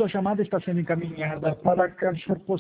Sua chamada está sendo encaminhada para a caixa postal